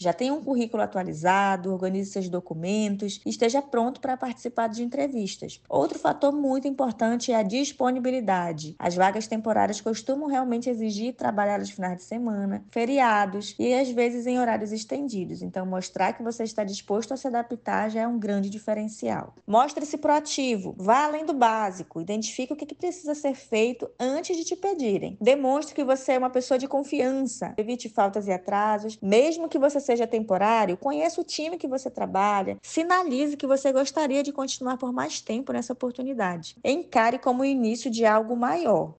Já tenha um currículo atualizado, organize seus documentos e esteja pronto para participar de entrevistas. Outro fator muito importante é a disponibilidade. As vagas temporárias costumam realmente exigir trabalhar aos finais de semana, feriados e às vezes em horários estendidos. Então, mostrar que você está disposto a se adaptar já é um grande diferencial. Mostre-se proativo, vá além do básico, identifique o que precisa ser feito antes de te pedirem. Demonstre que você é uma pessoa de confiança, evite faltas e atrasos, mesmo que você seja temporário, conheça o time que você trabalha, sinalize que você gostaria de continuar por mais tempo nessa oportunidade. Encare como o início de algo maior.